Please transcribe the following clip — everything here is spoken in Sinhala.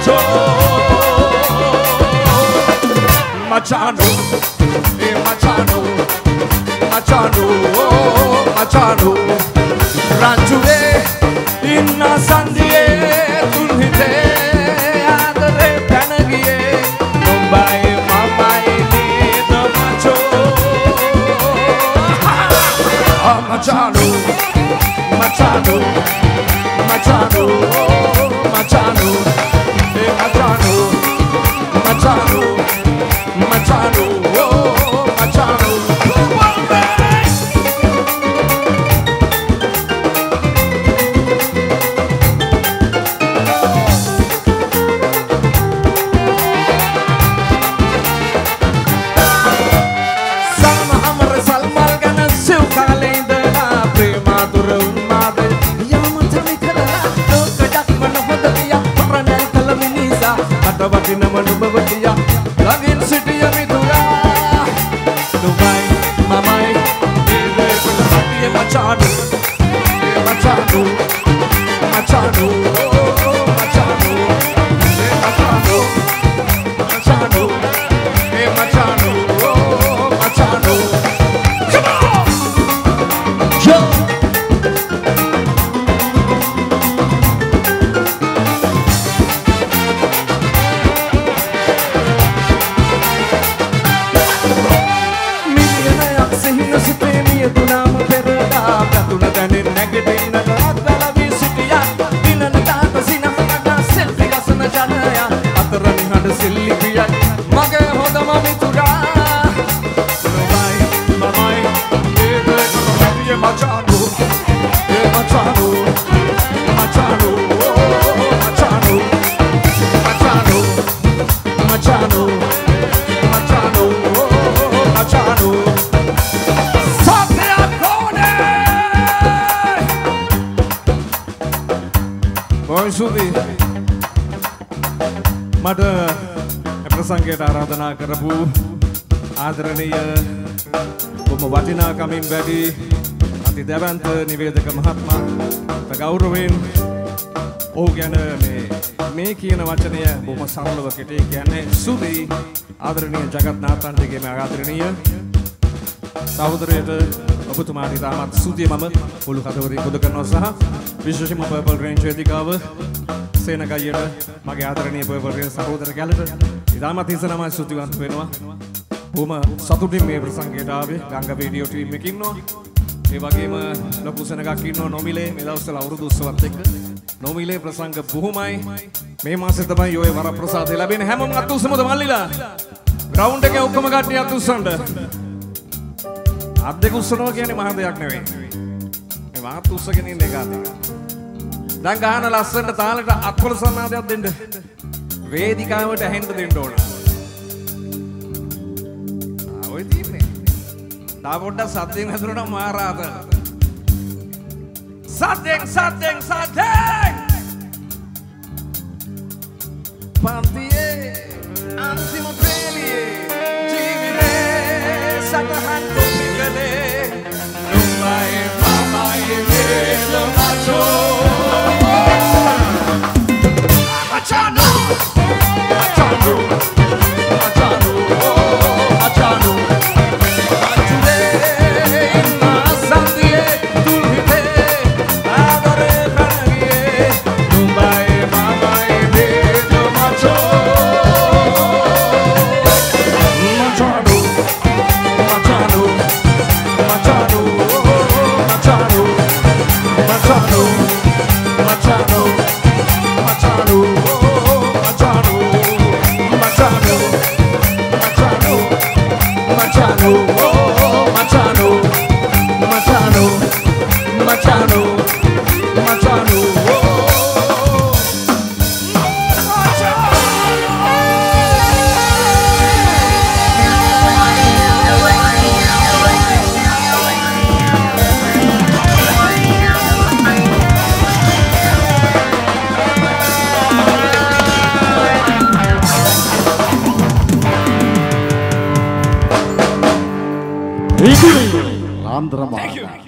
macho. Machano, machano, machano, machano. Ranjure inna sandhiye tulhite adare panagiye Mumbai mamai need macho. Machano, machano, machano, machano, machano, machano, machano, machano. Batina manubatia lagin city amidura Dubai mamai ide pati machado machado machado machado machado machado machado machado come on yo මට ප්‍රසංගයට ආරාධනා කරපු ආදරණීය බොහොම වටිනාකමින් වැඩි අති දැවැන්ත නිවේදක මහත්මයා ගෞරවයෙන් ඔහු ගැන මේ කියන වචනය බොහොම සරලව කෙටි කියන්නේ සුදී ආදරණීය ජගත් නාතන්ටගේ මේ ආදරණීය සහෝදරයට ඔබතුමාට ඉතාමත් සුදී මම මුළු කදවරින් පුද කරනවා සහ විශේෂයෙන්ම පර්පල් රේන්ජ් වේදිකාව සේනගයියට මගේ ආදරණීය පර්පල් රේන්ජ් සහෝදර ගැලට ඉතාමත් ඉස්සනම සුදිවන්ත වෙනවා. බොහොම සතුටින් මේ ප්‍රසංගයට ආවේ ගංගා වීඩියෝ ටීම් එකකින් ඉන්නවා. ඒ වගේම ලොකු සෙනගක් ඉන්නවා නොමිලේ මේ දවස්වල අවුරුදු උත්සවත් එක්ක. නොමිලේ ප්‍රසංග බොහොමයි. මේ මාසෙ තමයි ඔය වරප්‍රසාදය ලැබෙන්නේ. හැමෝම අත් උස්සමුද මල්ලිලා? ග්‍රවුන්ඩ් එකේ ඔක්කොම කට්ටිය අත් උස්සන්න. අත් දෙක උස්සනවා කියන්නේ මහ දෙයක් නෙවෙයි. මේ වාත් උස්සගෙන ඉන්න එක අතේ. දැන් ගහන ලස්සනට තාලෙට අත්වල සන්නාදයක් දෙන්න. වේදිකාවට ඇහෙන්න දෙන්න ඕන. ඔය තියන්නේ. තා පොඩ්ඩක් සද්දෙන් හදුනනම් මාරාත. සද්දෙන් සද්දෙන් සද්දෙන්. පන්තියේ අන්තිම පෙළියේ ජීවිතේ සතහන් කොපිකලේ නුඹයි මමයි වේද මචෝ. Machano, Machano, Machano, Machano, Machule, inna sandhiye tulhite adare panagiye Mumbai mamai need macho. Machano, Machano, Machano, Machano, Machano, Machano, Machano. Machano, oh, Machano, Machano, Machano, Machano, oh, Andhra.